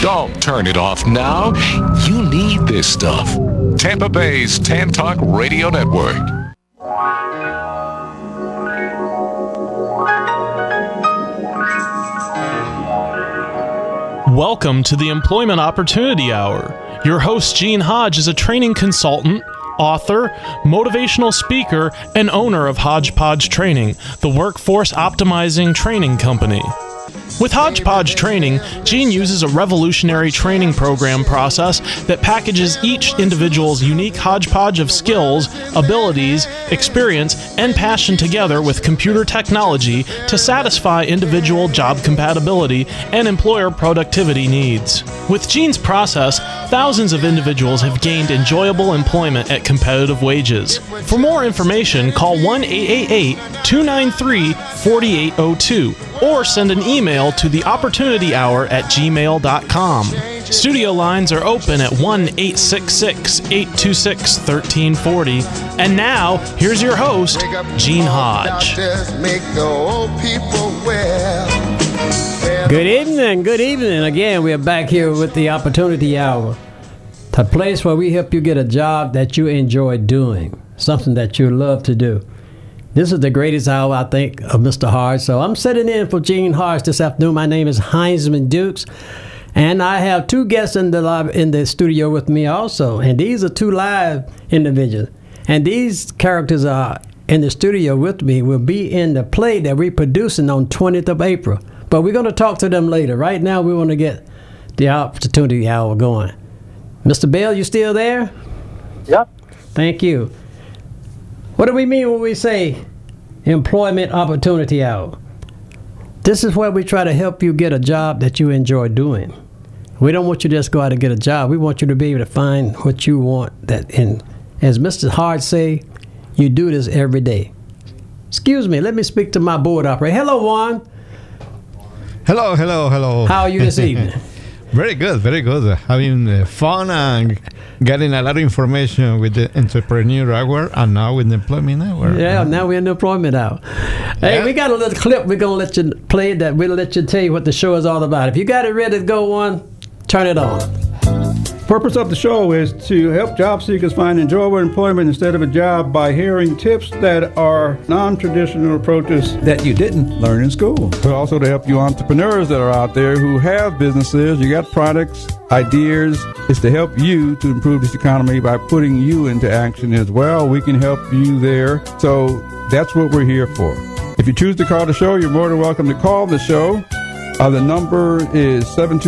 Don't turn it off now. You need this stuff. Tampa Bay's Tan Talk Radio Network. Welcome to the Employment Opportunity Hour. Your host, Gene Hodge, is a training consultant, author, motivational speaker, and owner of Hodgepodge Training, the workforce optimizing training company. With Hodgepodge Training, Gene uses a revolutionary training program process that packages each individual's unique hodgepodge of skills, abilities, experience, and passion together with computer technology to satisfy individual job compatibility and employer productivity needs. With Gene's process, thousands of individuals have gained enjoyable employment at competitive wages. For more information, call 1-888-293-4802 or send an email to theopportunityhour@gmail.com. Studio lines are open at 1-866-826-1340. And now, here's your host, Gene Hodge. Good evening. Again, we are back here with the Opportunity Hour, the place where we help you get a job that you enjoy doing, something that you love to do. This is the greatest hour, I think, of Mr. Hodge. So I'm sitting in for Gene Hodge this afternoon. My name is Heinzman Dukes, and I have two guests in the studio with me also. And these are two live individuals. And these characters are in the studio with me will be in the play that we're producing on 20th of April. But we're going to talk to them later. Right now, we want to get the Opportunity Hour going. Mr. Bell, you still there? Yep. Thank you. What do we mean when we say Employment Opportunity Hour? This is where we try to help you get a job that you enjoy doing. We don't want you to just go out and get a job. We want you to be able to find what you want. And as Mr. Hodge say, you do this every day. Excuse me, let me speak to my board operator. Hello, Juan. Hello. How are you this evening? Very good. Having fun and getting a lot of information with the Entrepreneur Hour and now with the Employment Hour. Yeah, now we're in the Employment Hour. Hey, we got a little clip we're going to let you play that we'll let you tell you what the show is all about. If you got it ready to go on, turn it on. Purpose of the show is to help job seekers find enjoyable employment instead of a job by hearing tips that are non-traditional approaches that you didn't learn in school. But also to help you entrepreneurs that are out there who have businesses, you got products, ideas. It's to help you to improve this economy by putting you into action as well. We can help you there. So that's what we're here for. If you choose to call the show, you're more than welcome to call the show. The number is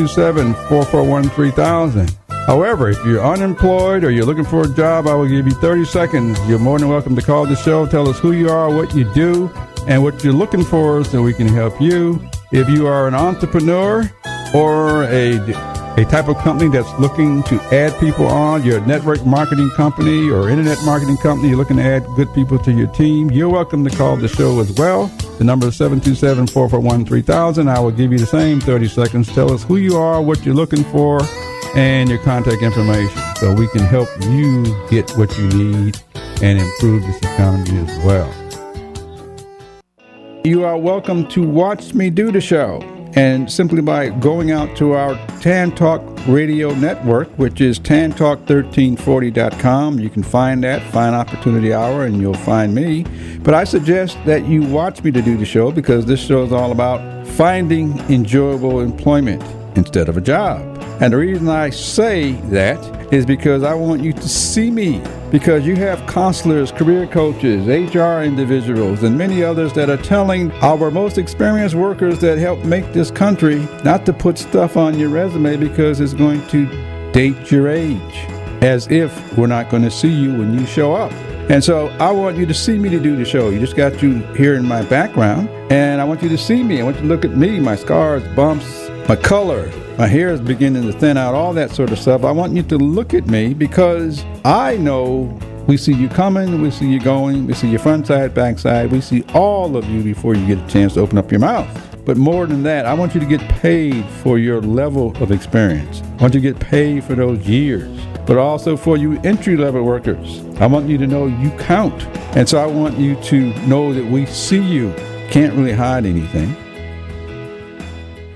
727-441-3000. However, if you're unemployed or you're looking for a job, I will give you 30 seconds. You're more than welcome to call the show. Tell us who you are, what you do, and what you're looking for so we can help you. If you are an entrepreneur or a type of company that's looking to add people on, you're a network marketing company or internet marketing company, you're looking to add good people to your team, you're welcome to call the show as well. The number is 727-441-3000. I will give you the same 30 seconds. Tell us who you are, what you're looking for, and your contact information so we can help you get what you need and improve this economy as well. You are welcome to watch me do the show. And simply by going out to our Tan Talk Radio Network, which is tantalk1340.com, you can find Opportunity Hour, and you'll find me. But I suggest that you watch me to do the show because this show is all about finding enjoyable employment instead of a job. And the reason I say that is because I want you to see me, because you have counselors, career coaches, HR individuals, and many others that are telling our most experienced workers that help make this country not to put stuff on your resume because it's going to date your age, as if we're not going to see you when you show up. And so I want you to see me to do the show. You just got you here in my background, and I want you to see me. I want you to look at me, my scars, bumps, my color. My hair is beginning to thin out, all that sort of stuff. I want you to look at me because I know we see you coming, we see you going, we see your front side, back side. We see all of you before you get a chance to open up your mouth. But more than that, I want you to get paid for your level of experience. I want you to get paid for those years, but also for you entry-level workers. I want you to know you count. And so I want you to know that we see you. Can't really hide anything.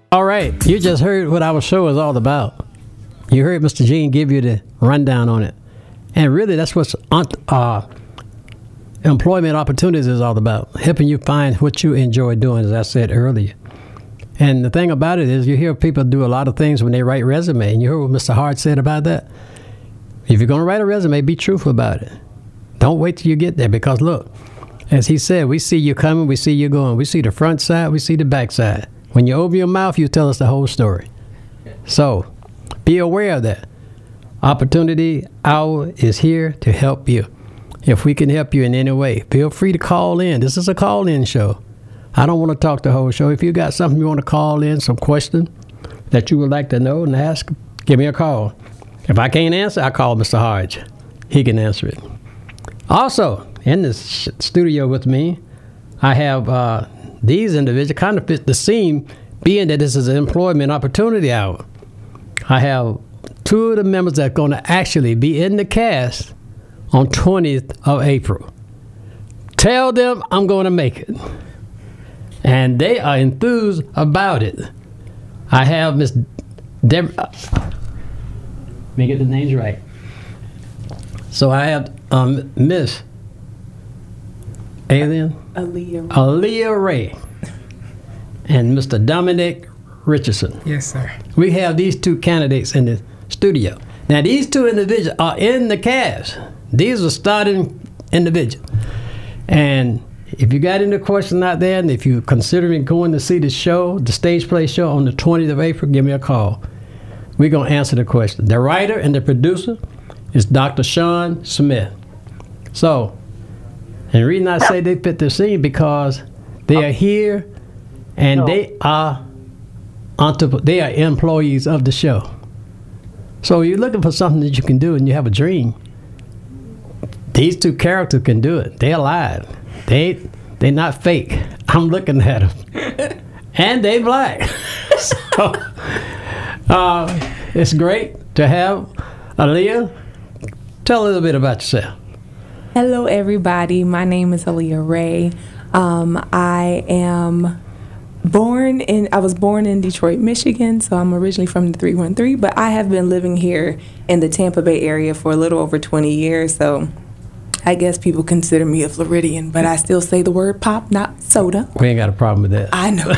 All right, you just heard what our show is all about. You heard Mr. Gene give you the rundown on it. And really, that's what employment opportunities is all about, helping you find what you enjoy doing, as I said earlier. And the thing about it is you hear people do a lot of things when they write resume, and you heard what Mr. Hart said about that. If you're going to write a resume, be truthful about it. Don't wait till you get there, because look, as he said, we see you coming, we see you going. We see the front side, we see the back side. When you open your mouth, you tell us the whole story. So be aware of that. Opportunity Hour is here to help you. If we can help you in any way, feel free to call in. This is a call-in show. I don't want to talk the whole show. If you got something you want to call in, some question that you would like to know and ask, give me a call. If I can't answer, I call Mr. Hodge. He can answer it. Also, in this studio with me, I have these individuals kind of fit the scene, being that this is an employment opportunity hour. I have two of the members that are going to actually be in the cast on 20th of April. Tell them I'm going to make it. And they are enthused about it. I have Miss Deborah. Let me get the names right. So I have Miss Aaliyah Ray and Mr. Dominic Richardson. Yes, sir. We have these two candidates in the studio. Now, these two individuals are in the cast. These are starting individuals. And if you got any question out there, and if you're considering going to see the show, the stage play show on the 20th of April, give me a call. We're going to answer the question. The writer and the producer is Dr. Sean Smith. So, and the reason I say they fit the scene because they are here and they are employees of the show. So you're looking for something that you can do and you have a dream. These two characters can do it. They're alive. They're not fake. I'm looking at them. And they black. So it's great to have Aaliyah. Tell a little bit about yourself. Hello, everybody. My name is Aaliyah Ray. I was born in Detroit, Michigan, so I'm originally from the 313, but I have been living here in the Tampa Bay area for a little over 20 years, so I guess people consider me a Floridian, but I still say the word pop, not soda. We ain't got a problem with that. I know.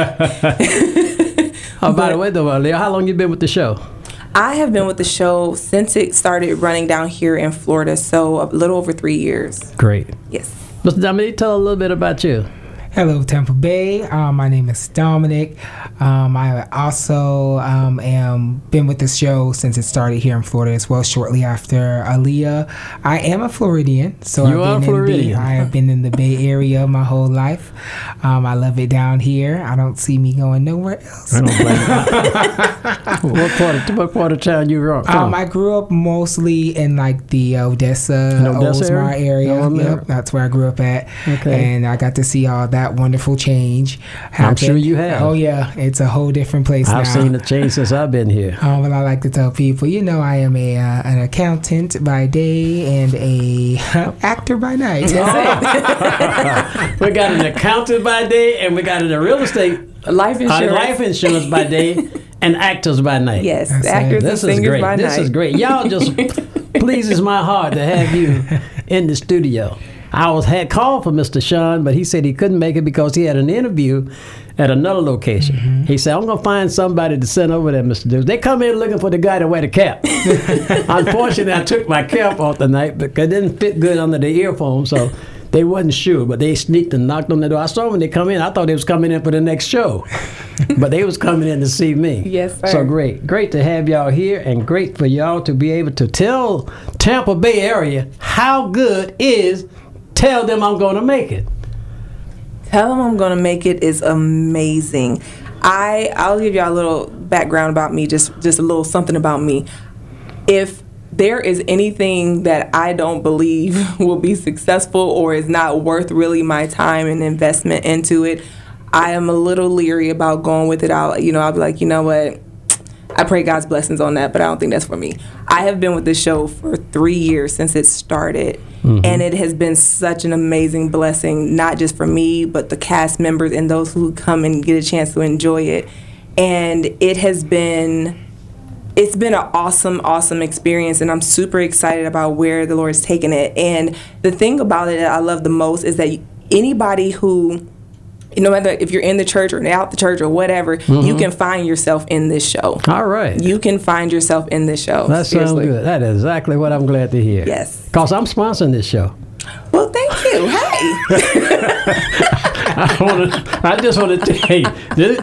By the way, though, Aaliyah, how long you been with the show? I have been with the show since it started running down here in Florida, so a little over 3 years. Great. Yes. Mr. Dominic, tell a little bit about you. Hello, Tampa Bay. My name is Dominic. I also am been with the show since it started here in Florida as well, shortly after Aaliyah. I am a Floridian, so I have been in the Bay Area my whole life. I love it down here. I don't see me going nowhere else. I don't blame you. What part of town you from? I grew up mostly in like the Odessa Oldsmar area. Yep, that's where I grew up at. Okay. And I got to see all that wonderful change happen. I'm sure you have. Oh yeah, it's a whole different place now. I've seen the change since I've been here. Well, I like to tell people, I am an accountant by day and a actor by night. We got an accountant by day and we got a real estate life insurance by day and actors by night. Yes, actors and singers by night. This is great. Y'all just pleases my heart to have you in the studio. I had called for Mr. Sean, but he said he couldn't make it because he had an interview at another location. Mm-hmm. He said, I'm going to find somebody to send over there, Mr. Dukes. They come in looking for the guy to wear the cap. Unfortunately, I took my cap off tonight because it didn't fit good under the earphones, so they wasn't sure. But they sneaked and knocked on the door. I saw when they come in. I thought they was coming in for the next show. But they was coming in to see me. Yes, sir. So great. Great to have y'all here and great for y'all to be able to tell Tampa Bay area how good is Tell Them I'm Gonna Make It. Tell Them I'm Gonna Make It is amazing. I'll give y'all a little background about me, just a little something about me. If there is anything that I don't believe will be successful or is not worth really my time and investment into it, I am a little leery about going with it. I'll be like, you know what? I pray God's blessings on that, but I don't think that's for me. I have been with this show for 3 years since it started, and it has been such an amazing blessing, not just for me, but the cast members and those who come and get a chance to enjoy it. and it's been an awesome experience, and I'm super excited about where the Lord's taken it. And the thing about it that I love the most is that anybody who, no matter if you're in the church or out the church or whatever, you can find yourself in this show. All right. You can find yourself in this show. That sounds good. That is exactly what I'm glad to hear. Yes. Because I'm sponsoring this show. Well, thank you. Hey. I just want to tell you.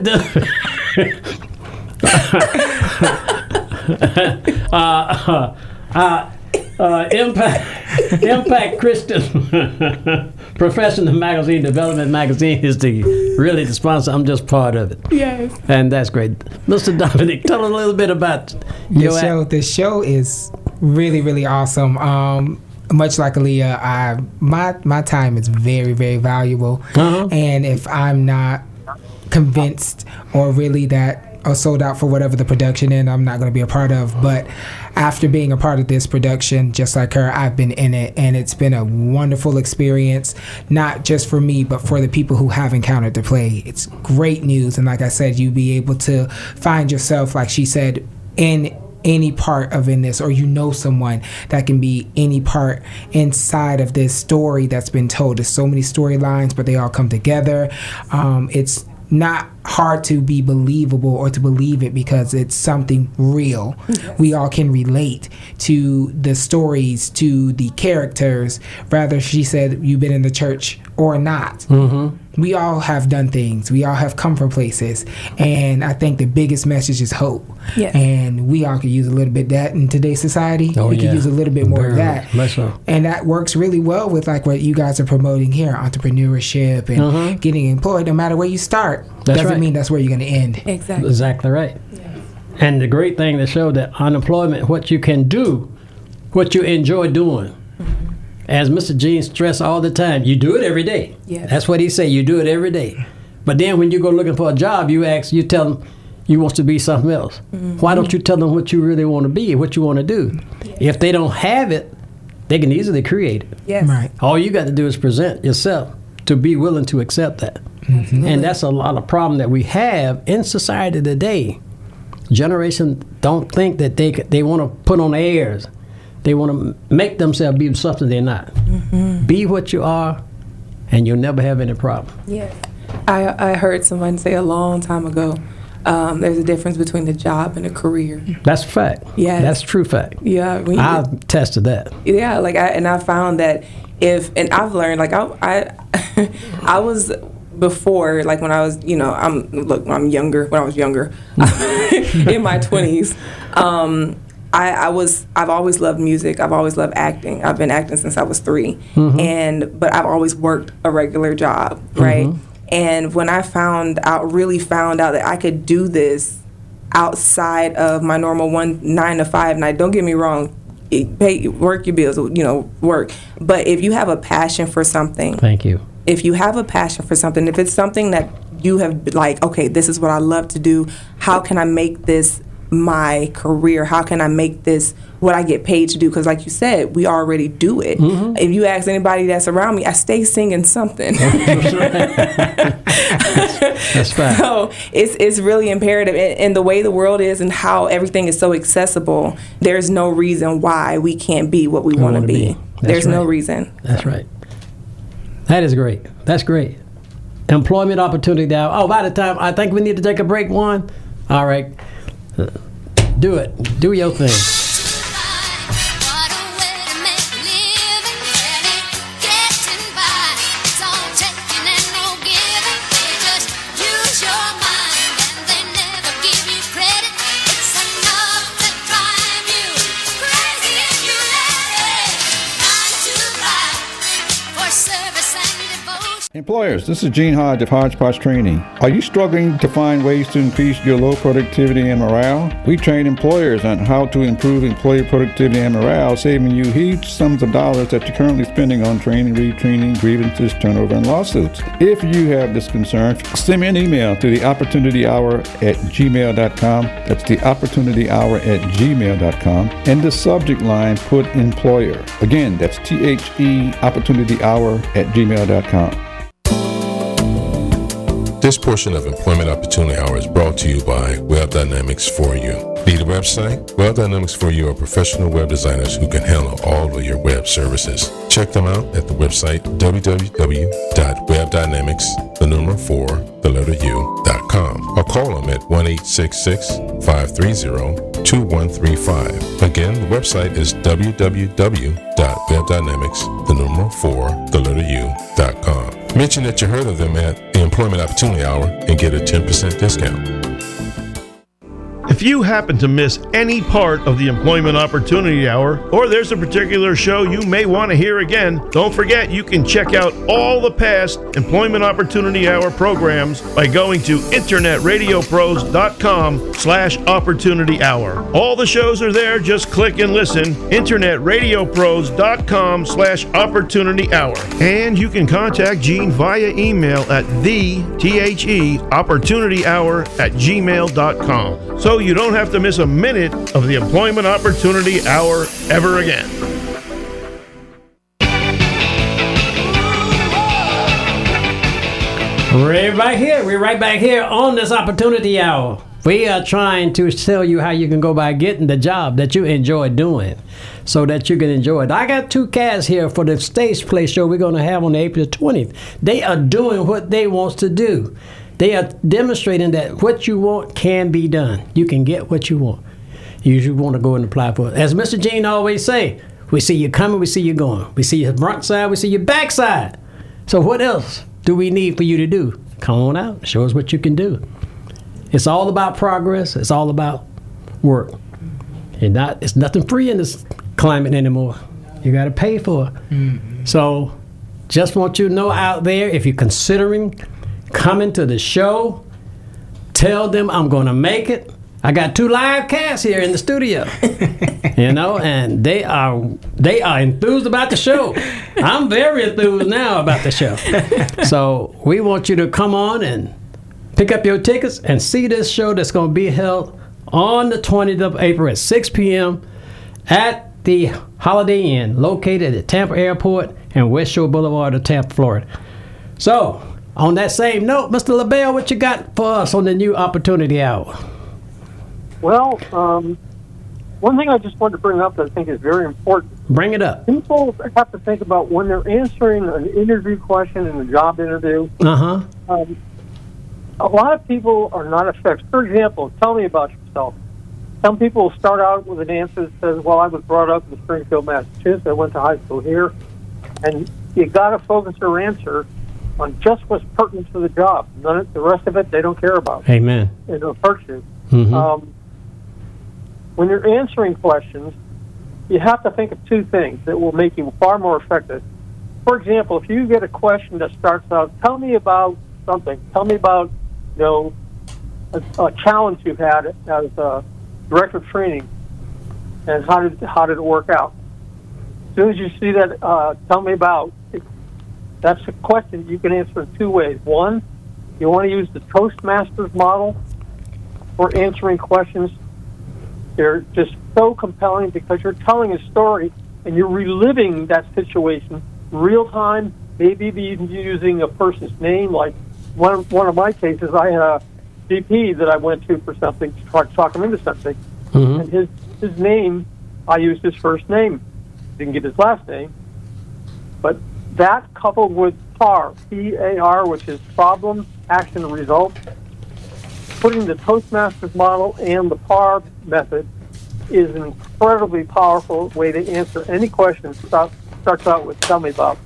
Impact Christian Professional Magazine Development Magazine is really the sponsor. I'm just part of it. Yes. And that's great. Mr. Dominic, tell us a little bit about your show. The show is really, really awesome. Much like Aaliyah, my time is very, very valuable. And if I'm not convinced or really sold out for whatever the production is, I'm not going to be a part of. But after being a part of this production, just like her, I've been in it, and it's been a wonderful experience, not just for me, but for the people who have encountered the play. It's great news, and like I said, you'll be able to find yourself, like she said, in any part of in this, or someone that can be any part inside of this story that's been told. There's so many storylines, but they all come together. It's not hard to be believable or to believe it because it's something real. Yes. We all can relate to the stories, to the characters. Rather, she said, you've been in the church or not. We all have done things. We all have come from places. And I think the biggest message is hope. Yes. And we all could use a little bit of that in today's society. We could use a little bit more of that. So. And that works really well with like what you guys are promoting here, entrepreneurship and getting employed. No matter where you start, doesn't mean that's where you're going to end. Exactly right. Yeah. And the great thing to show that unemployment, what you can do, what you enjoy doing. As Mr. Gene stressed all the time, you do it every day. Yes. That's what he say. You do it every day. But then when you go looking for a job, you tell them you want to be something else. Why don't you tell them what you really want to be, what you want to do? Yes. If they don't have it, they can easily create it. Yes. Right. All you got to do is present yourself to be willing to accept that. And that's a lot of problem that we have in society today. Generation don't think that they want to put on airs. They want to make themselves be something they're not. Be what you are, and you'll never have any problem. Yes. I heard someone say a long time ago, there's a difference between the job and a career. That's a fact. Yeah. That's true fact. Yeah. I've tested that. Yeah, I found that and I've learned, like I was before, like when I was, when I was younger, in my 20s, I've always loved music. I've always loved acting. I've been acting since I was 3. But I've always worked a regular job, right? And when I really found out that I could do this outside of my normal 9 to 5, and don't get me wrong, work your bills, work. But if you have a passion for something, thank you. If you have a passion for something, if it's something that you have okay, this is what I love to do. How can I make this my career? How can I make this what I get paid to do? Because like you said, we already do it. If you ask anybody that's around me, I stay singing something. That's right. So it's really imperative. And the way the world is and how everything is so accessible, there's no reason why we can't be what we want to be. There's no reason. That's right. That is great. That's great. Employment opportunity now. Oh, by the time, I think we need to take a break, Juan. All right. Do it. Do your thing. Employers, this is Gene Hodge of Hodgepodge Training. Are you struggling to find ways to increase your low productivity and morale? We train employers on how to improve employee productivity and morale, saving you huge sums of dollars that you're currently spending on training, retraining, grievances, turnover, and lawsuits. If you have this concern, send me an email to theopportunityhour@gmail.com. That's theopporunityhour@gmail.com. In the subject line, put employer. Again, that's THE opportunityhour@gmail.com. This portion of Employment Opportunity Hour is brought to you by Web Dynamics 4U. Need a website? Web Dynamics 4U are professional web designers who can handle all of your web services. Check them out at the website www.webdynamics4u.com or call them at 1-866-530-2135. Again, the website is www.webdynamics4u.com. Mention that you heard of them at the Employment Opportunity Hour and get a 10% discount. If you happen to miss any part of the Employment Opportunity Hour, or there's a particular show you may want to hear again, don't forget you can check out all the past Employment Opportunity Hour programs by going to internetradiopros.com/opportunity hour. All the shows are there, just click and listen, internetradiopros.com/opportunity hour. And you can contact Gene via email at theopportunityhour@gmail.com. So you don't have to miss a minute of the Employment Opportunity Hour ever again. We're right back here on this Opportunity Hour. We are trying to tell you how you can go by getting the job that you enjoy doing so that you can enjoy it. I got two cats here for the stage play show we're going to have on April 20th. They are doing what they want to do. They are demonstrating that what you want can be done. You can get what you want. You usually want to go and apply for it. As Mr. Gene always say, we see you coming, we see you going. We see your front side, we see your back side. So what else do we need for you to do? Come on out. Show us what you can do. It's all about progress. It's all about work. It's nothing free in this climate anymore. You got to pay for it. Mm-hmm. So just want you to know out there, if you're considering coming to the show, tell them I'm going to make it. I got two live cats here in the studio, and they are enthused about the show. I'm very enthused now about the show. So we want you to come on and pick up your tickets and see this show that's going to be held on the 20th of April at 6 p.m. at the Holiday Inn, located at Tampa Airport and West Shore Boulevard of Tampa, Florida. So on that same note, Mr. LaBelle, what you got for us on the new Opportunity Hour? Well, one thing I just wanted to bring up that I think is very important. Bring it up. People have to think about when they're answering an interview question in a job interview. Uh-huh. A lot of people are not effective. For example, tell me about yourself. Some people start out with an answer that says, well, I was brought up in Springfield, Massachusetts. I went to high school here. And you got to focus your answer on just what's pertinent to the job. The rest of it, they don't care about. Amen. It'll hurt you. Mm-hmm. When you're answering questions, you have to think of two things that will make you far more effective. For example, if you get a question that starts out, tell me about something. Tell me about, a challenge you've had as a director of training, and how did it work out? As soon as you see that, tell me about, that's a question you can answer in two ways. One, you want to use the Toastmasters model for answering questions. They're just so compelling because you're telling a story and you're reliving that situation real time, maybe even using a person's name. Like one of my cases, I had a GP that I went to for something to try to talk him into something. Mm-hmm. And his name, I used his first name. Didn't get his last name. But that coupled with PAR, P-A-R, which is problem, action, result, putting the Toastmasters model and the PAR method is an incredibly powerful way to answer any question. Starts out with, tell me about.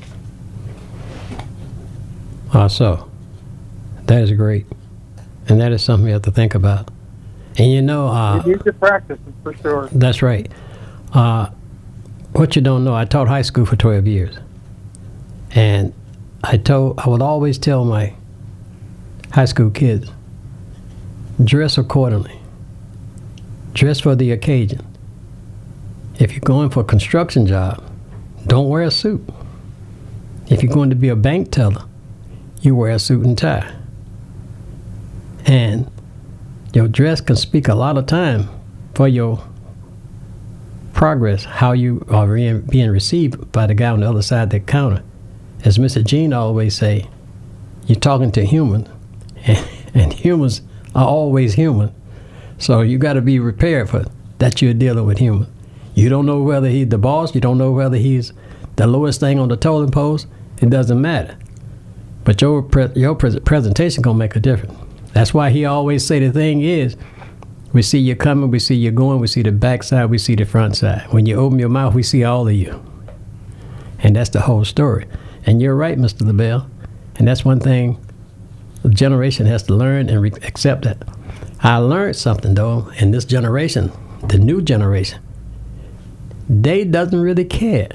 So that is great. And that is something you have to think about. And you need to practice it for sure. That's right. What you don't know, I taught high school for 12 years. And I would always tell my high school kids, dress accordingly. Dress for the occasion. If you're going for a construction job, don't wear a suit. If you're going to be a bank teller, you wear a suit and tie. And your dress can speak a lot of time for your progress, how you are being received by the guy on the other side of the counter. As Mr. Gene always say, you're talking to a human and humans are always human. So you got to be prepared for that you're dealing with human. You don't know whether he's the boss. You don't know whether he's the lowest thing on the totem post. It doesn't matter. But your presentation gonna make a difference. That's why he always say the thing is, we see you coming, we see you going, we see the back side, we see the front side. When you open your mouth, we see all of you. And that's the whole story. And you're right, Mr. LaBelle. And that's one thing the generation has to learn and accept that. I learned something, though, in this generation, the new generation. They doesn't really care.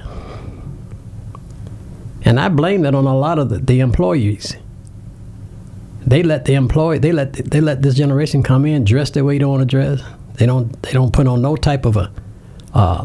And I blame that on a lot of the employees. They let this generation come in, dress the way they want to dress. They don't put on no type of a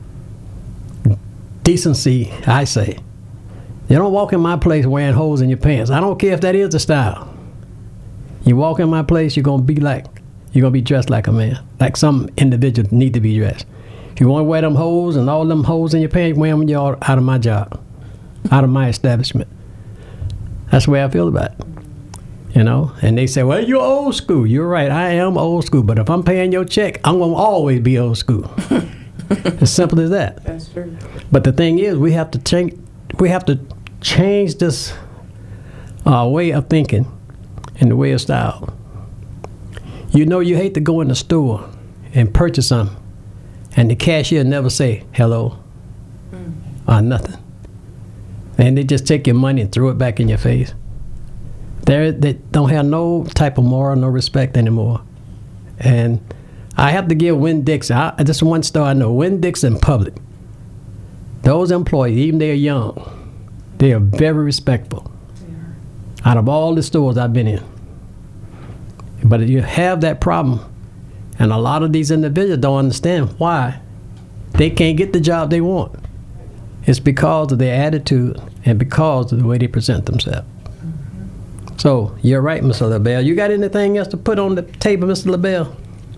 decency, I say. You don't walk in my place wearing holes in your pants. I don't care if that is the style. You walk in my place, you're gonna be dressed like a man, like some individual need to be dressed. If you want to wear them holes and all them holes in your pants, wear them when you're out of my job, out of my establishment. That's the way I feel about it. You know, and they say, well, you're old school. You're right, I am old school. But if I'm paying your check, I'm going to always be old school. As simple as that. That's true. But the thing is, we have to change this way of thinking and the way of style. You know, you hate to go in the store and purchase something, and the cashier never say hello or nothing. And they just take your money and throw it back in your face. They don't have no type of moral, no respect anymore. And I have to give Winn-Dixie, this is one store I know, Winn-Dixie in public. Those employees, even they're young, they are very respectful. Out of all the stores I've been in. But you have that problem, and a lot of these individuals don't understand why they can't get the job they want. It's because of their attitude and because of the way they present themselves. So, you're right, Mr. LaBelle. You got anything else to put on the table, Mr. LaBelle?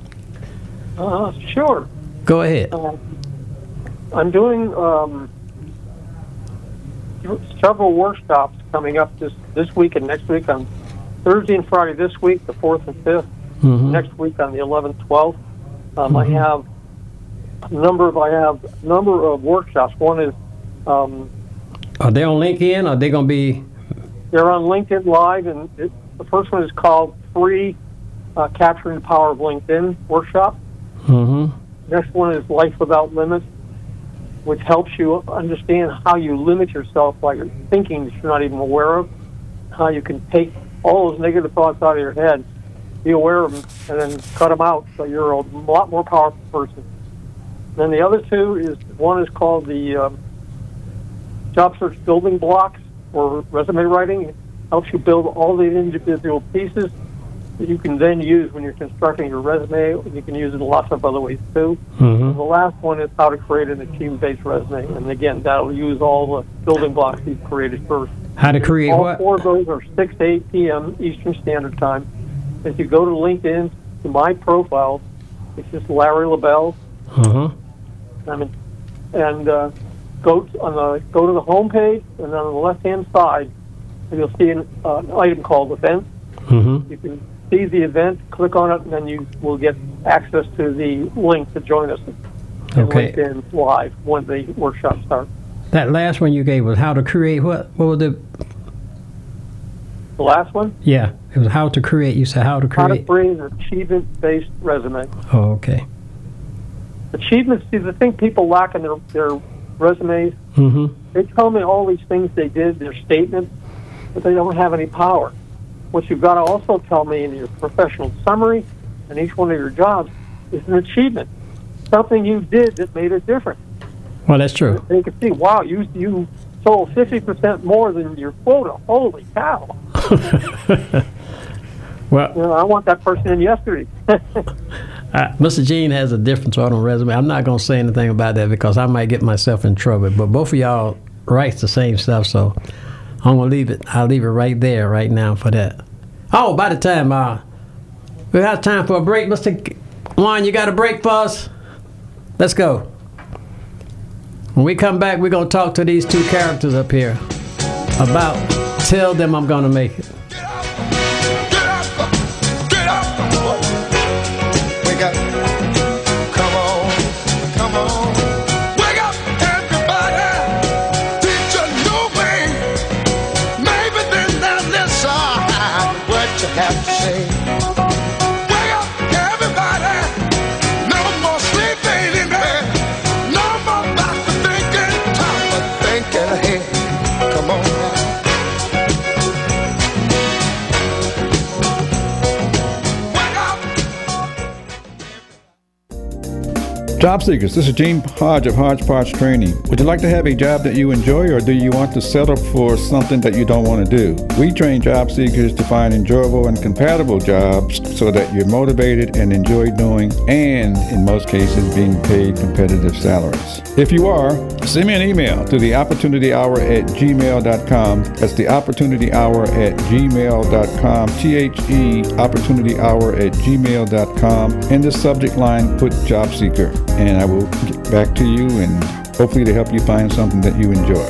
Sure. Go ahead. I'm doing several workshops coming up this week and next week. On Thursday and Friday this week, the 4th and 5th. Mm-hmm. Next week on the 11th, 12th. I have a number of workshops. One is... are they on LinkedIn, or are they going to be... They're on LinkedIn Live, and the first one is called Free Capturing the Power of LinkedIn Workshop. Mm-hmm. Next one is Life Without Limits, which helps you understand how you limit yourself by your thinking that you're not even aware of, how you can take all those negative thoughts out of your head, be aware of them, and then cut them out so you're a lot more powerful person. Then the other two one is called the Job Search Building Blocks, or resume writing. It helps you build all the individual pieces that you can then use when you're constructing your resume. You can use it in lots of other ways too. Mm-hmm. The last one is how to create an achievement-based resume. And again, that'll use all the building blocks you've created first. How to create all what? All four of those are 6 to 8 p.m. Eastern Standard Time. If you go to LinkedIn, to my profile, it's just Larry LaBelle. Go to the home page, and then on the left-hand side, you'll see an item called Events. Mm-hmm. You can see the event, click on it, and then you will get access to the link to join us in LinkedIn Live when the workshop starts. That last one you gave was how to create what? What was the last one? Yeah, it was how to create. You said how to create. How to create an achievement-based resume. Oh, okay. Achievements, see, the thing people lack in their resumes, they tell me all these things they did, their statements, but they don't have any power. What you've got to also tell me in your professional summary and each one of your jobs is an achievement, something you did that made a difference. Well, that's true. They can see, wow, you sold 50% more than your quota. Holy cow! Well, I want that person in yesterday. Mr. Gene has a different sort of resume. I'm not going to say anything about that because I might get myself in trouble. But both of y'all write the same stuff, so I'm going to leave it. I'll leave it right there right now for that. Oh, by the time we have time for a break, Mr. Juan, you got a break for us? Let's go. When we come back, we're going to talk to these two characters up here about Tell Them I'm Going to Make It. Job seekers, this is Gene Hodge of Hodgepodge Training. Would you like to have a job that you enjoy, or do you want to settle for something that you don't want to do? We train job seekers to find enjoyable and compatible jobs so that you're motivated and enjoy doing, and in most cases, being paid competitive salaries. If you are, send me an email to theopportunityhour@gmail.com. That's theopportunityhour@gmail.com. opportunityhour@gmail.com. In the subject line, put job seeker, and I will get back to you and hopefully to help you find something that you enjoy.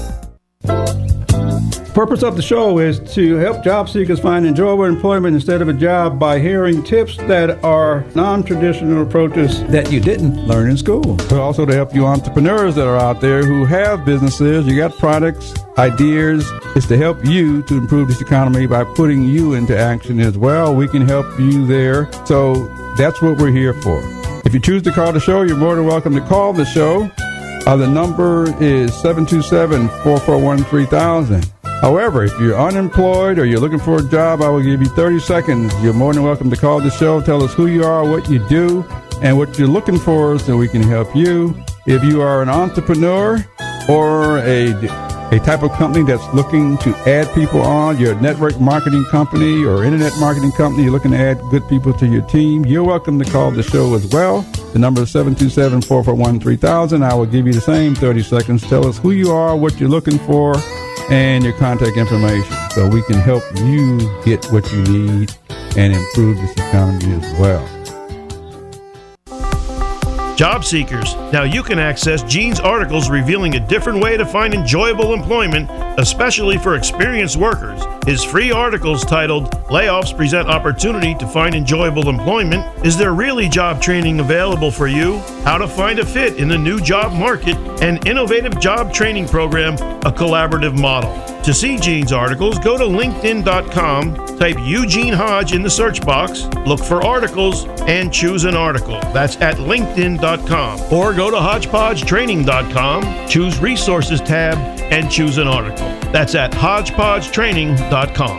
Purpose of the show is to help job seekers find enjoyable employment instead of a job by hearing tips that are non-traditional approaches that you didn't learn in school. But also to help you entrepreneurs that are out there who have businesses, you got products, ideas. It's to help you to improve this economy by putting you into action as well. We can help you there. So that's what we're here for. If you choose to call the show, you're more than welcome to call the show. The number is 727-441-3000. However, if you're unemployed or you're looking for a job, I will give you 30 seconds. You're more than welcome to call the show. Tell us who you are, what you do, and what you're looking for so we can help you. If you are an entrepreneur or a type of company that's looking to add people on, your network marketing company or internet marketing company, you're looking to add good people to your team, you're welcome to call the show as well. The number is 727-441-3000. I will give you the same 30 seconds. Tell us who you are, what you're looking for, and your contact information so we can help you get what you need and improve this economy as well. Job seekers, now you can access Gene's articles revealing a different way to find enjoyable employment, especially for experienced workers. His free articles titled Layoffs Present Opportunity to Find Enjoyable Employment, Is There Really Job Training Available for You? How to Find a Fit in the New Job Market, and Innovative Job Training Program, a Collaborative Model. To see Gene's articles, go to LinkedIn.com, type Eugene Hodge in the search box, look for articles, and choose an article. That's at LinkedIn.com. Or go to HodgepodgeTraining.com, choose Resources tab, and choose an article. That's at HodgepodgeTraining.com.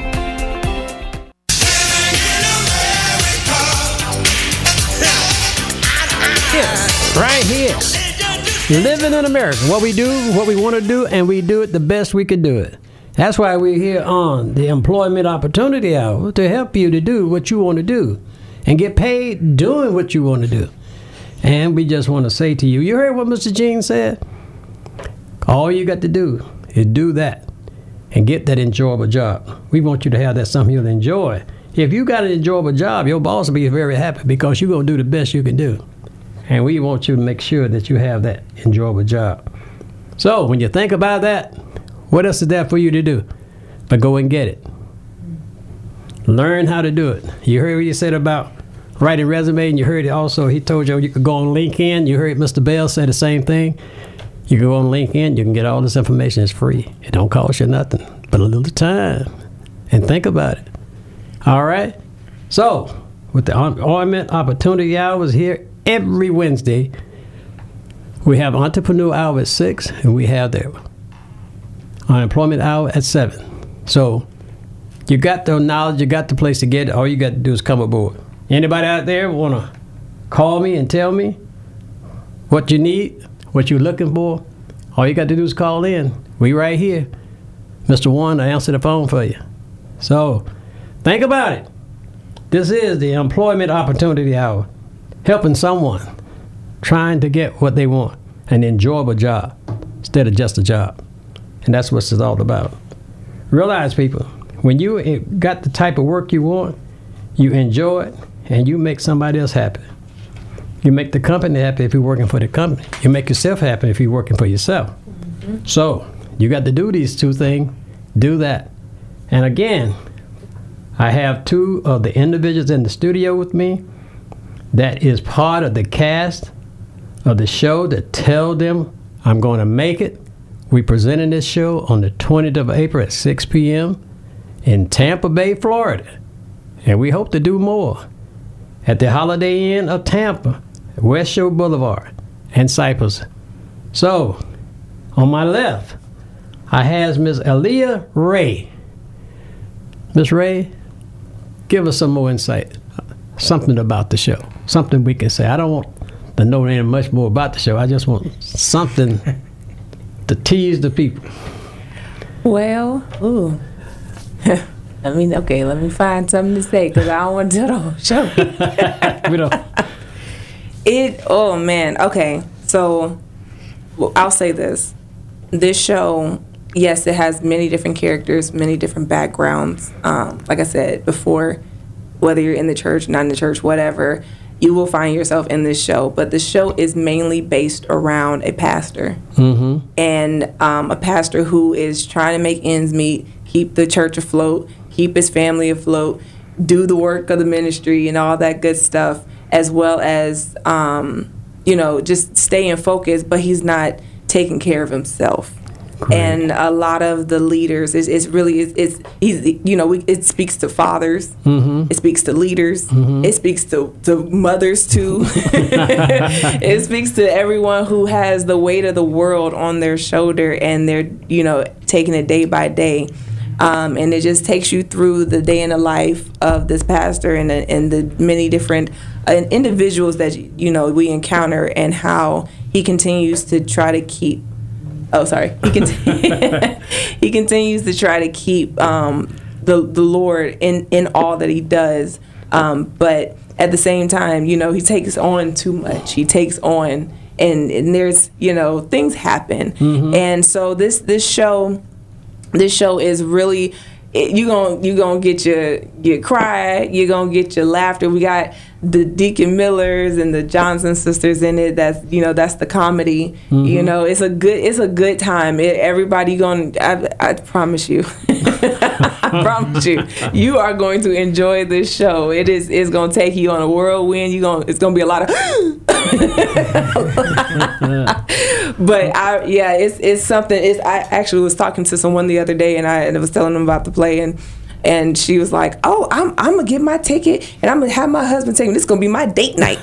Right here. Living in America. What we do, what we want to do, and we do it the best we can do it. That's why we're here on the Employment Opportunity Hour, to help you to do what you want to do and get paid doing what you want to do. And we just want to say to you, you heard what Mr. Gene said? All you got to do is do that and get that enjoyable job. We want you to have that something you'll enjoy. If you got an enjoyable job, your boss will be very happy because you're going to do the best you can do. And we want you to make sure that you have that enjoyable job. So when you think about that, what else is there for you to do? But go and get it. Learn how to do it. You heard what he said about writing a resume, and you heard it also, he told you could go on LinkedIn. You heard Mr. Bell say the same thing. You can go on LinkedIn, you can get all this information. It's free. It don't cost you nothing but a little time. And think about it. All right? So, with the Employment Opportunity Hours here every Wednesday, we have Entrepreneur Hour at 6, and we have the Unemployment Hour at 7. So, you got the knowledge, you got the place to get it. All you got to do is come aboard. Anybody out there want to call me and tell me what you need, what you're looking for? All you got to do is call in. We right here. Mr. One, I answer the phone for you. So, think about it. This is the Employment Opportunity Hour, helping someone trying to get what they want, an enjoyable job instead of just a job. And that's what it's all about. Realize, people, when you got the type of work you want, you enjoy it, and you make somebody else happy. You make the company happy if you're working for the company. You make yourself happy if you're working for yourself. Mm-hmm. So you got to do these two things. Do that. And again, I have two of the individuals in the studio with me that is part of the cast of the show that tell them I'm going to make it. We presenting this show on the 20th of April at 6 p.m. in Tampa Bay, Florida. And we hope to do more at the Holiday Inn of Tampa, West Shore Boulevard, and Cypress. So, on my left, I have Miss Aaliyah Ray. Miss Ray, give us some more insight, something about the show, something we can say. I don't want to know any much more about the show. I just want something to tease the people. Well, ooh. Let me find something to say because I don't want to tell the whole show. We don't. Oh man. Okay. So I'll say this. This show, yes, it has many different characters, many different backgrounds. Like I said before, whether you're in the church, not in the church, whatever, you will find yourself in this show. But the show is mainly based around a pastor. Mm-hmm. And a pastor who is trying to make ends meet, keep the church afloat, keep his family afloat, do the work of the ministry and all that good stuff, as well as, just stay in focus, but he's not taking care of himself. Great. And a lot of the leaders, it speaks to fathers, mm-hmm. It speaks to leaders, mm-hmm. It speaks to mothers too. It speaks to everyone who has the weight of the world on their shoulder and they're, taking it day by day. And it just takes you through the day in the life of this pastor and the many different individuals that we encounter and how he continues to try to keep. He continues to try to keep the Lord in all that he does, but at the same time, he takes on too much. He takes on, and there's things happen, mm-hmm. And so this show is really, you gonna get your cry, you're gonna get your laughter. We got the Deacon Millers and the Johnson sisters in it. That's the comedy. Mm-hmm. It's a good time. Everybody I promise you, I promise you are going to enjoy this show. It's gonna take you on a whirlwind. It's gonna be a lot of. But it's something. I actually was talking to someone the other day, and I was telling them about the play, and she was like, "Oh, I'm gonna get my ticket, and I'm gonna have my husband take me. This is gonna be my date night."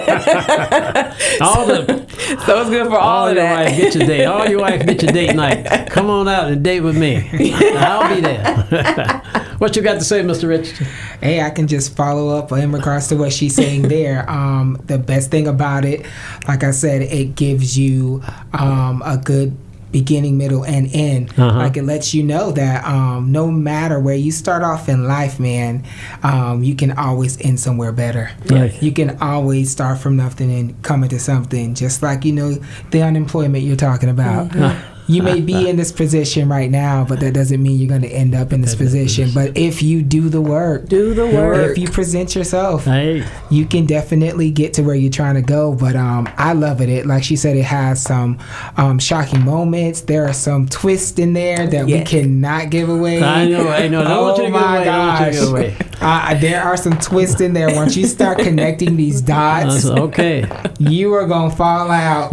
So it's good for all of that. Wife, get your date. All your wife, get your date night. Come on out and date with me. I'll be there. What you got to say, Mr. Richardson? Hey, I can just follow up in regards to what she's saying there. The best thing about it, like I said, it gives you a good beginning, middle, and end. Uh-huh. Like it lets you know that no matter where you start off in life, man, you can always end somewhere better. Right. You can always start from nothing and come into something. Just like the unemployment you're talking about. Mm-hmm. You may be in this position right now, but that doesn't mean you're going to end up in this position. But if you do the work, if you present yourself, you can definitely get to where you're trying to go. But I love it. Like she said, it has some shocking moments. There are some twists in there that we cannot give away. I know. Oh my gosh. There are some twists in there. Once you start connecting these dots, you are going to fall out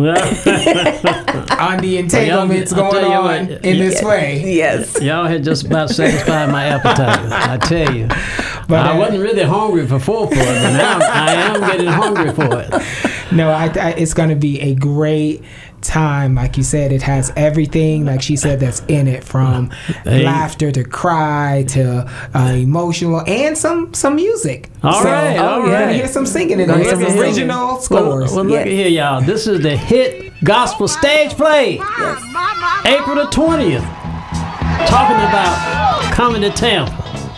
on the entanglements going on in this way. Yes. Y'all had just about satisfied my appetite, I tell you. But I wasn't really hungry before for it, but now I am getting hungry for it. No, it's going to be a great time. Like you said, it has everything, like she said, that's in it, from laughter to cry to emotional, and some music. All right. You're going to hear some singing in there, some original scores. Well, look at here, y'all. This is the hit gospel stage play. Yes. April the 20th. Talking about coming to Tampa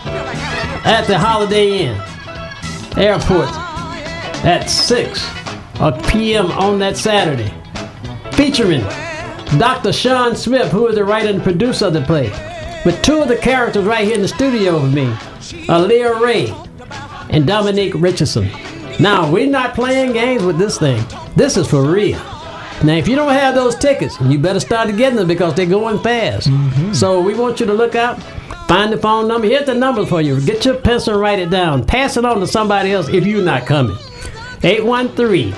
at the Holiday Inn Airport at 6 p.m. on that Saturday. Featuring Dr. Sean Smith, who is the writer and producer of the play, with two of the characters right here in the studio with me, Aaliyah Ray and Dominique Richardson. Now, we're not playing games with this thing. This is for real. Now, if you don't have those tickets, you better start getting them because they're going fast. Mm-hmm. So we want you to look out. Find the phone number. Here's the numbers for you. Get your pencil and write it down. Pass it on to somebody else if you're not coming. 813.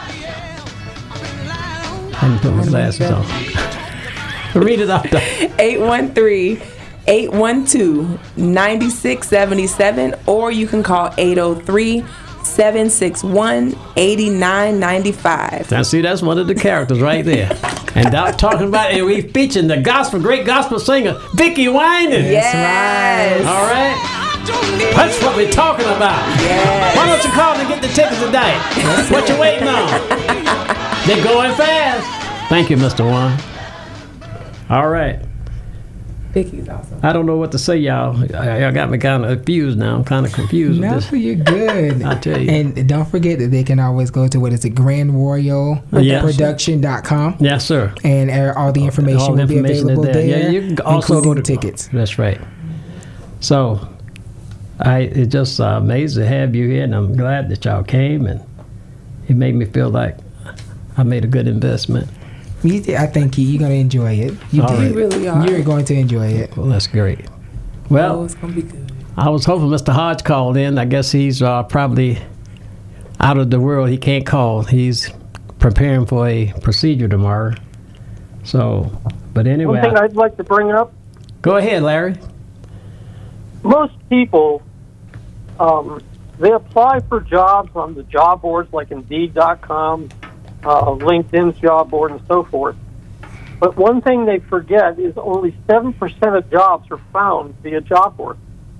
I didn't put my glasses on. Read it off. 813-812-9677, or you can call 803-761-8995. Now, see, that's one of the characters right there. And talking about it, we featuring the great gospel singer, Vicki Winans. Yes. Right. All right. That's what we're talking about. Yes. Why don't you call and get the tickets tonight? What you waiting on? They're going fast. Thank you, Mr. Juan. All right. Vicky's awesome. I don't know what to say, y'all. Y'all got me kind of confused now. I'm kind of confused. No, with this. you're good. I tell you. And don't forget that they can always go to, what is it, GrandRoyalProduction.com. Yes, sir. And all the information All the will information be available is there. there, Yeah, you can also including go to tickets. That's right. So, it's just amazing to have you here, and I'm glad that y'all came, and it made me feel like I made a good investment. I think you're going to enjoy it. You All right. really are. You're going to enjoy it. Well, that's great. Well, it's going to be good. I was hoping Mr. Hodge called in. I guess he's probably out of the world. He can't call. He's preparing for a procedure tomorrow. So, but anyway. One thing I'd like to bring up. Go ahead, Larry. Most people, they apply for jobs on the job boards like Indeed.com, LinkedIn's job board, and so forth. But one thing they forget is only 7% of jobs are found via job board.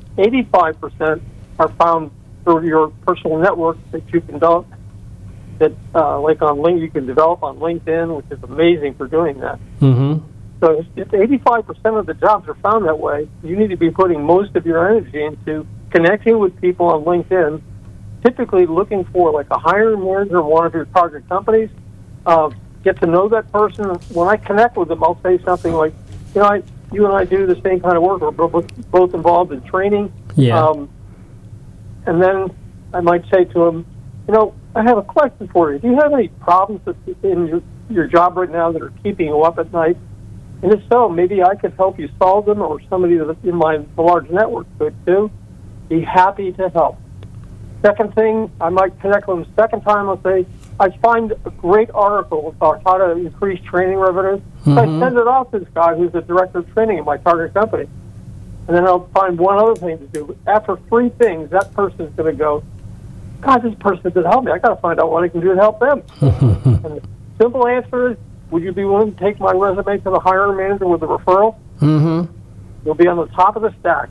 85% are found through your personal network that you can develop. That, like on LinkedIn, you can develop on LinkedIn, which is amazing for doing that. Mm-hmm. So if 85% of the jobs are found that way, you need to be putting most of your energy into connecting with people on LinkedIn, typically looking for like a hiring manager of one of your target companies. Get to know that person. When I connect with them, I'll say something like, you and I do the same kind of work. We're both involved in training. Yeah. And then I might say to them, I have a question for you. Do you have any problems in your job right now that are keeping you up at night? And if so, maybe I could help you solve them, or somebody that's in my large network could too. Be happy to help. Second thing, I might connect with them. Second time, I'll say, I find a great article about how to increase training revenues. So I send it off to this guy who's the director of training in my target company. And then I'll find one other thing to do. After 3 things, that person's going to go, God, this person could help me. I got to find out what I can do to help them. And the simple answer is, would you be willing to take my resume to the hiring manager with a referral? Mm-hmm. You'll be on the top of the stack.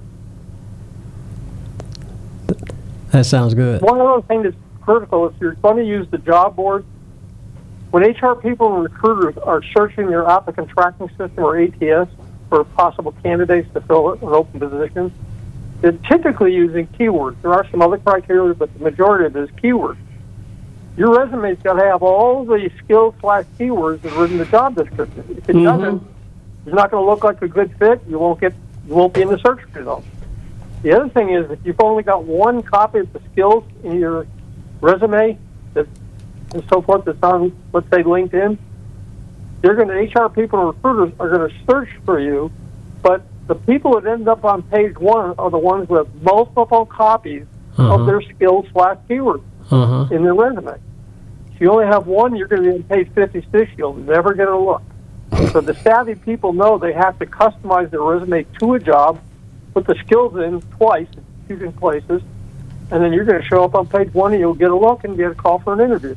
That sounds good. One other thing that's critical, if you're going to use the job board, when HR people and recruiters are searching your applicant tracking system, or ATS, for possible candidates to fill an open position, they're typically using keywords. There are some other criteria, but the majority of it is keywords. Your resume's got to have all the skills/keywords that are in the job description. If it doesn't, it's not going to look like a good fit. You won't be in the search results. The other thing is, if you've only got one copy of the skills in your resume and so forth that's on, let's say, LinkedIn, HR people and recruiters are going to search for you, but the people that end up on page 1 are the ones with multiple copies of their skills/keywords in their resume. If you only have one, you're going to be on page 56. You'll never get a look. So the savvy people know they have to customize their resume to a job, put the skills in twice in 2 different places, and then you're going to show up on page 1 and you'll get a look and get a call for an interview.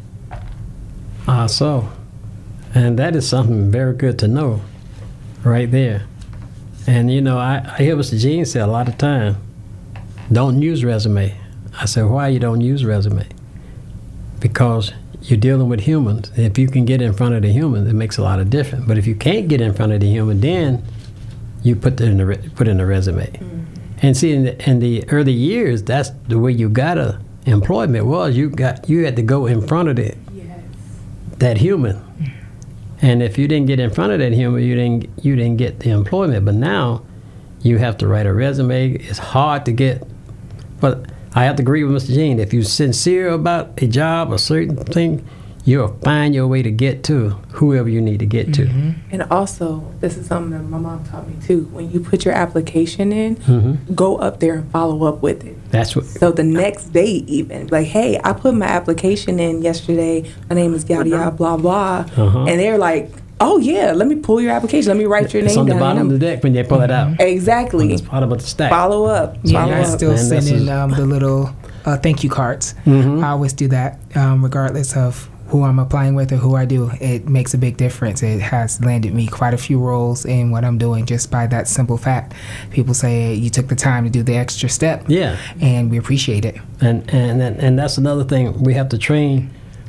And that is something very good to know right there. And, I hear Mr. Gene say a lot of time, don't use resume. I said, why you don't use resume? Because you're dealing with humans. If you can get in front of the human, it makes a lot of difference. But if you can't get in front of the human, then you put in the resume. Mm-hmm. And see, in the early years, that's the way you got employment was. You had to go in front of that human. And if you didn't get in front of that human, you didn't get the employment. But now you have to write a resume. It's hard to get. But I have to agree with Mr. Gene. If you're sincere about a job, a certain thing, you'll find your way to get to whoever you need to get to. And also, this is something that my mom taught me too. When you put your application in, go up there and follow up with it. That's what. So the next day, even like, hey, I put my application in yesterday. My name is yada yada blah blah, and they're like, oh yeah, let me pull your application. Let me write your name down. It's on the bottom of the deck when they pull it out. Exactly. It's part of the stack. Follow up. Yeah, I still send in the little thank you cards. I always do that, regardless of who I'm applying with or who I do. It makes a big difference. It has landed me quite a few roles in what I'm doing just by that simple fact. People say you took the time to do the extra step. Yeah. And we appreciate it. And that's another thing. We have to train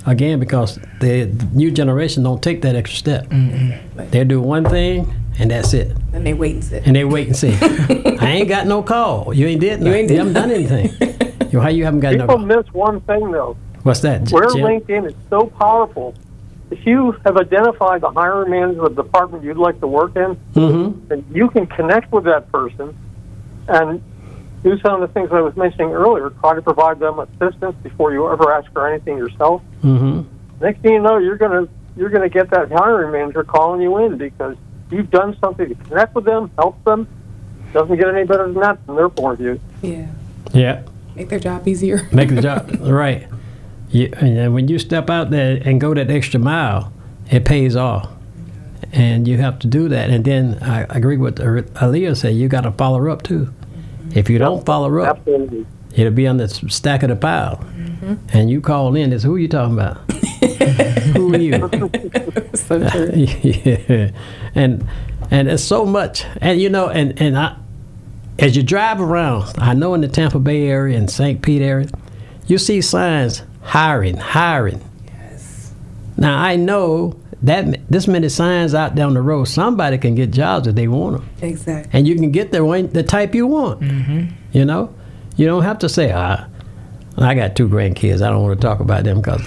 again, because the new generation don't take that extra step. They do one thing, and that's it. And they wait and see. I ain't got no call. You ain't did nothing. You haven't done anything. How you haven't got no People call? miss one thing, though. What's that, Where Jim? LinkedIn is so powerful, if you have identified the hiring manager of the department you'd like to work in, then you can connect with that person and do some of the things I was mentioning earlier. Try to provide them assistance before you ever ask for anything yourself. Next thing you know, you're gonna get that hiring manager calling you in because you've done something to connect with them, help them. Doesn't get any better than that from their point of view. Yeah. Make their job easier. Make the job right. And then when you step out there and go that extra mile, it pays off. And you have to do that. And then I agree with Aaliyah said, you got to follow up too. If you don't follow up, Absolutely. it'll be on the stack of the pile. And you call in, it's who you talking about? Who are you? So true. Yeah. And it's so much. And you know, and I, as you drive around, I know in the Tampa Bay area and St. Pete area, you see signs hiring. Yes. Now I know that this many signs out down the road, somebody can get jobs if they want them. Exactly. And you can get the type you want. You know, you don't have to say, I got 2 grandkids. I don't want to talk about them because.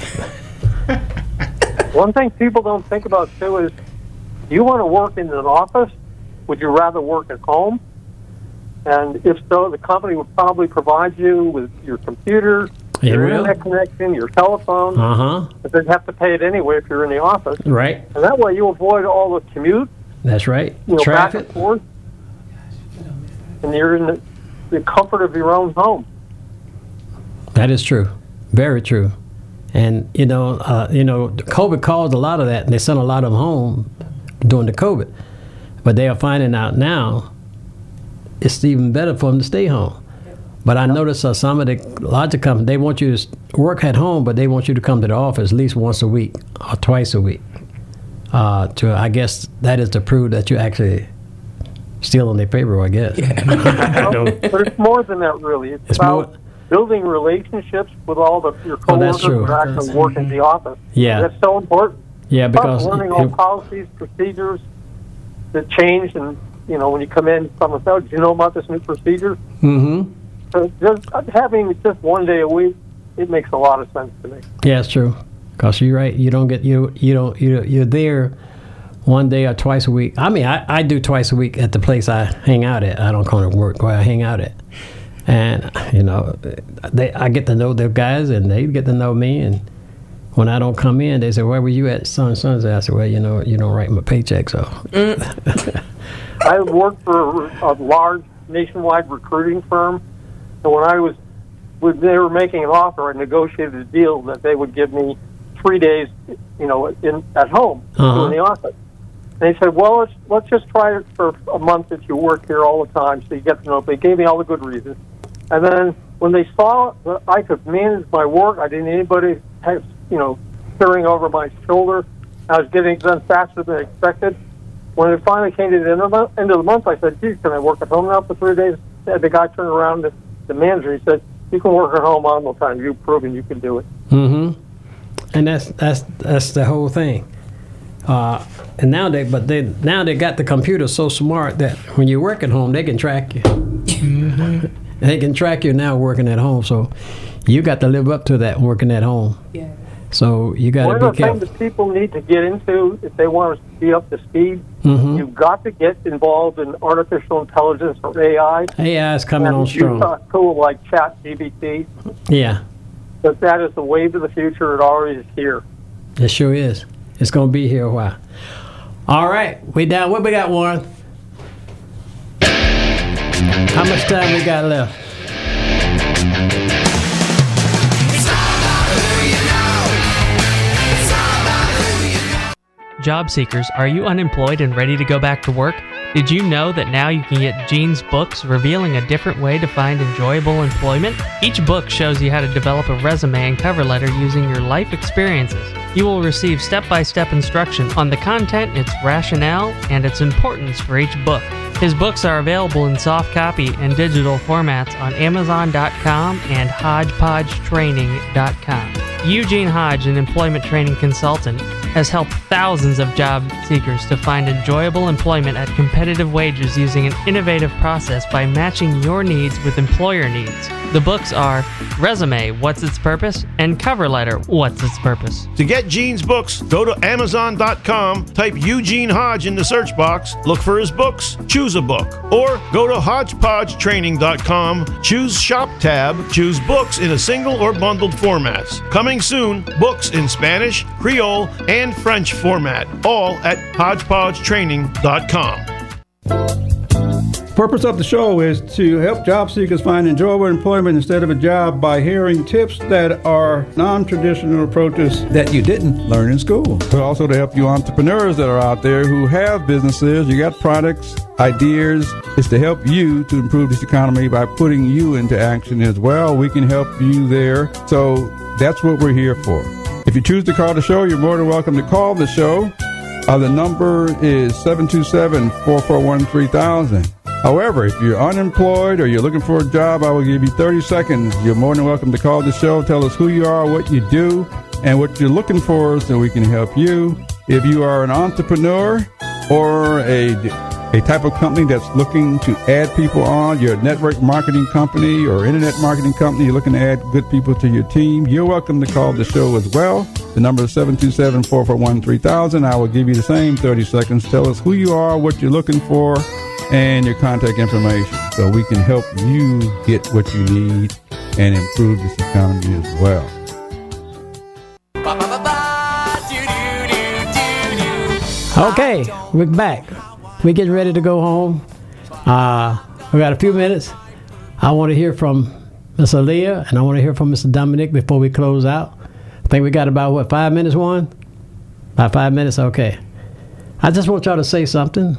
One thing people don't think about too is, do you want to work in an office? Would you rather work at home? And if so, the company would probably provide you with your computer, your internet connection, your telephone. But they'd have to pay it anyway if you're in the office. Right. And that way you avoid all the commute. That's right. Back and forth. And you're in the comfort of your own home. That is true. Very true. And, COVID caused a lot of that, and they sent a lot of them home during the COVID. But they are finding out now it's even better for them to stay home. But I noticed some of the larger companies, they want you to work at home, but they want you to come to the office at least once a week or twice a week. I guess that is to prove that you're actually stealing their paper, I guess. But it's more than that, really. It's about building relationships with all your coworkers who actually work in the office. Yeah. That's so important. Yeah, because learning all policies, procedures that change, and when you come in, someone says, "Do you know about this new procedure?" So just having just one day a week, it makes a lot of sense to me. Yeah, it's true. Because you're right. You don't get you're there one day or twice a week. I mean, I do twice a week at the place I hang out at. I don't call it work where I hang out at. And I get to know the guys, and they get to know me. And when I don't come in, they say, "Where were you at Sunday?" I said, "Well, you don't write my paycheck, so." I worked for a large nationwide recruiting firm, and when they were making an offer, I negotiated a deal that they would give me 3 days, at home in the office. And they said, "Well, let's just try it for a month if you work here all the time, so you get to know." They gave me all the good reasons. And then when they saw that I could manage my work, I didn't need anybody, peering over my shoulder. I was getting it done faster than expected. When it finally came to the end of the month, I said, "Geez, can I work at home now for 3 days?" And the guy turned around to the manager. He said, "You can work at home all the time. You've proven you can do it." And that's the whole thing. And now they got the computer so smart that when you work at home, they can track you. They can track you now working at home. So you got to live up to that working at home. Yeah. So you got to be careful. One of the things that people need to get into if they want to be up to speed, you've got to get involved in artificial intelligence or AI. AI is coming on strong. Use a tool like ChatGPT. Yeah. But that is the wave of the future. It already is here. It sure is. It's going to be here a while. All right. We down. What we got, Warren? How much time we got left? Job seekers, are you unemployed and ready to go back to work? Did you know that now you can get Gene's books revealing a different way to find enjoyable employment? Each book shows you how to develop a resume and cover letter using your life experiences. You will receive step-by-step instruction on the content, its rationale, and its importance for each book. His books are available in soft copy and digital formats on Amazon.com and HodgepodgeTraining.com. Eugene Hodge, an employment training consultant, has helped thousands of job seekers to find enjoyable employment at competitive wages using an innovative process by matching your needs with employer needs. The books are Resume, What's Its Purpose? And Cover Letter, What's Its Purpose? To get Gene's books, go to Amazon.com, type Eugene Hodge in the search box, look for his books, choose a book. Or go to HodgepodgeTraining.com, choose Shop tab, choose books in a single or bundled formats. Coming soon, books in Spanish, Creole, and French format, all at HodgepodgeTraining.com. Purpose of the show is to help job seekers find enjoyable employment instead of a job by hearing tips that are non-traditional approaches that you didn't learn in school. But also to help you entrepreneurs that are out there who have businesses, you got products, ideas. It's to help you to improve this economy by putting you into action as well. We can help you there. So that's what we're here for. If you choose to call the show, you're more than welcome to call the show. The number is 727-441-3000. However, if you're unemployed or you're looking for a job, I will give you 30 seconds. You're more than welcome to call the show. Tell us who you are, what you do, and what you're looking for so we can help you. If you are an entrepreneur or a type of company that's looking to add people on, your network marketing company or internet marketing company, you're looking to add good people to your team, you're welcome to call the show as well. The number is 727-441-3000. I will give you the same 30 seconds. Tell us who you are, what you're looking for, and your contact information so we can help you get what you need and improve this economy as well. Okay, we're back. We're getting ready to go home. We got a few minutes. I want to hear from Miss Aaliyah and I want to hear from Mr. Dominic before we close out. I think we got about, 5 minutes, Juan? About 5 minutes? Okay. I just want y'all to say something.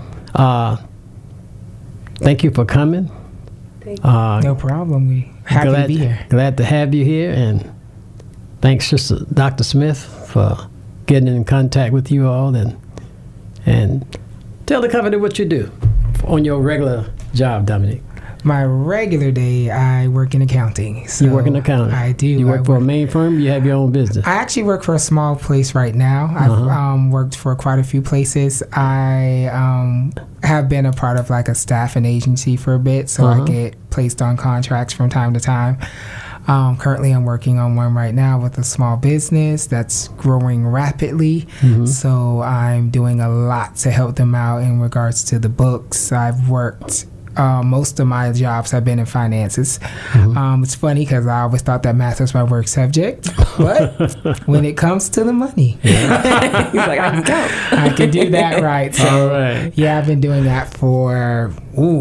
Thank you for coming. No problem. We happy to be here. Glad to have you here, and thanks, Sister Dr. Smith, for getting in contact with you all, and tell the company what you do on your regular job, Dominic. My regular day, I work in accounting. So you work in accounting? I do. You work for a main firm? You have your own business? I actually work for a small place right now. I've worked for quite a few places. I have been a part of like a staffing agency for a bit, so I get placed on contracts from time to time. Currently, I'm working on one right now with a small business that's growing rapidly. So I'm doing a lot to help them out in regards to the books. I've worked... most of my jobs have been in finances. It's funny because I always thought that math was my work subject, but when it comes to the money, he's like, I can go. I can do that, right? So, all right. Yeah, I've been doing that for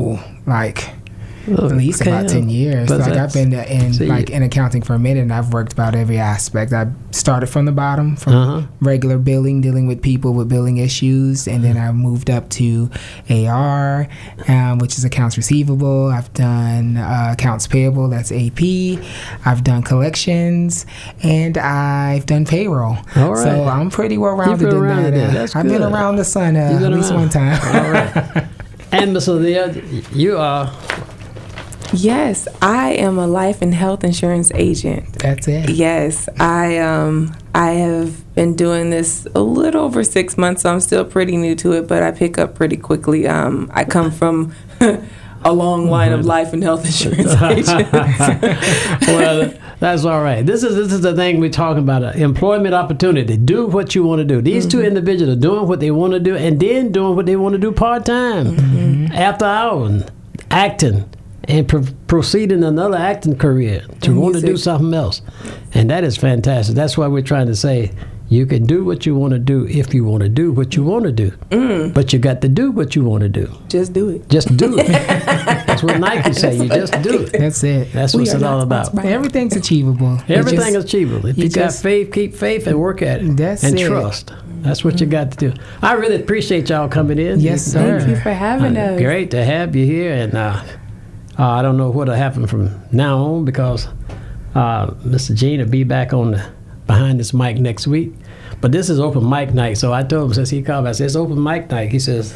at least about 10 years. Like I've been in accounting for a minute, and I've worked about every aspect. I started from the bottom, from regular billing, dealing with people with billing issues, and then I moved up to AR, which is accounts receivable. I've done accounts payable, that's AP. I've done collections, and I've done payroll. All right. So I'm pretty well rounded in that. I've been around the sun at least one time. All right. And Ms. Aaliyah, you are... Yes, I am a life and health insurance agent. That's it. Yes, I have been doing this a little over 6 months, so I'm still pretty new to it, but I pick up pretty quickly. I come from a long line of life and health insurance agents. Well, that's all right. This is the thing we're talking about, employment opportunity. Do what you want to do. These two individuals are doing what they want to do and then doing what they want to do part-time, after hours, acting. And proceeding another acting career to want to do something else. And that is fantastic. That's why we're trying to say you can do what you want to do if you want to do what you want to do. But you got to do what you want to do. Just do it. Just do it. That's what Nike say. You just do it. That's it. That's what it's all about. Everything's achievable. Everything is achievable. If you got faith, keep faith and work at it. That's and it. trust. That's what you got to do. I really appreciate y'all coming in. Yes, sir. Thank you for having us. Great to have you here. And I don't know what'll happen from now on because Mr. Gene will be back on behind this mic next week. But this is open mic night, so I told him since he called, I said, it's open mic night. He says,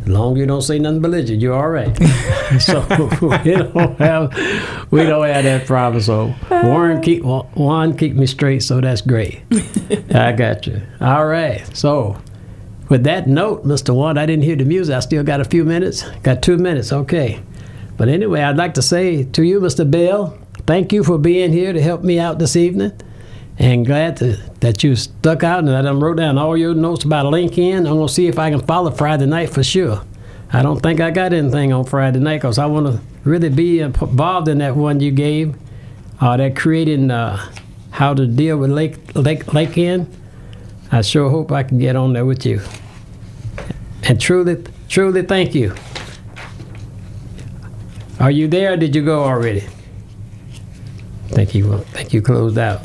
As long as you don't say nothing religious, you're all right. So we don't have that problem. So Warren keep me straight, so that's great. I got you. All right. So with that note, Mr. Warren, I didn't hear the music. I still got a few minutes. Got 2 minutes. Okay. But anyway, I'd like to say to you, Mr. Bell, thank you for being here to help me out this evening. And glad that you stuck out and I done wrote down all your notes about LinkedIn. I'm going to see if I can follow Friday night for sure. I don't think I got anything on Friday night because I want to really be involved in that one you gave, that creating how to deal with LinkedIn. I sure hope I can get on there with you. And truly thank you. Are you there or did you go already? Think you closed out.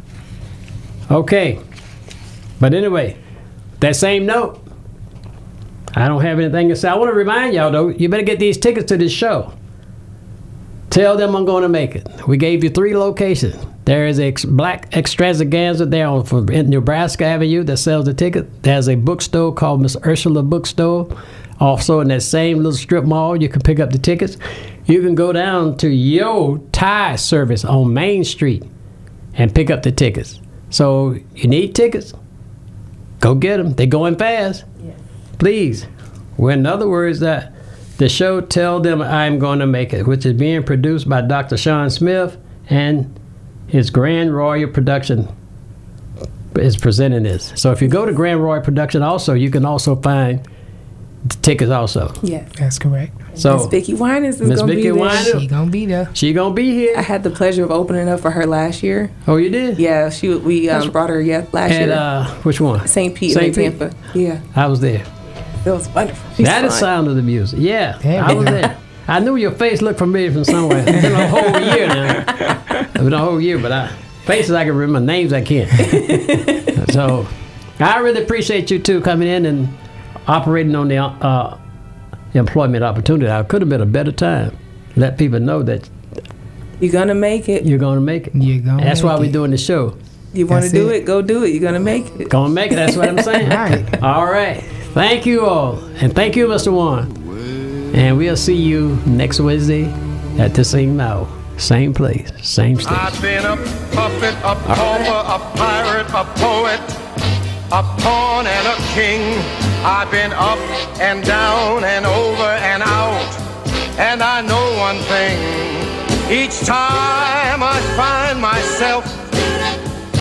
Okay. But anyway, that same note, I don't have anything to say. I want to remind y'all, though, you better get these tickets to this show. Tell them I'm going to make it. We gave you 3 locations. There is a Black Extravaganza there on Nebraska Avenue that sells the ticket. There's a bookstore called Miss Ursula Bookstore. Also in that same little strip mall, you can pick up the tickets. You can go down to Yo Thai Service on Main Street and pick up the tickets. So you need tickets? Go get them. They're going fast. Yes. Please. Well, in other words, that the show Tell Them I'm Going to Make It, which is being produced by Dr. Sean Smith and his Grand Royal Production is presenting this. So if you go to Grand Royal Production also, you can also find the tickets also. Yes. That's correct. So Miss Vicki Winans is going to be there. She going to be there. She going to be here. I had the pleasure of opening up for her last year. Oh, you did? Yeah, we brought her last year. Which one? St. Pete in Tampa. Yeah. I was there. It was wonderful. That is Sound of the Music. Yeah, I was there. I knew your face looked familiar from somewhere. It's been a whole year now. It's been a whole year, but faces I can remember, names I can't. So I really appreciate you two coming in and operating on the employment opportunity. I could have been a better time. Let people know that you're gonna make it. You're gonna make it. That's why we're doing the show. You want to do it? Go do it. You're gonna make it. Gonna make it. That's what I'm saying. Right. All right. Thank you all, and thank you, Mr. Warren. And we'll see you next Wednesday at the same hour, same place, same station. I've been a puppet, a pauper, a pirate, a poet, a pawn and a king. I've been up and down and over and out. And I know one thing. Each time I find myself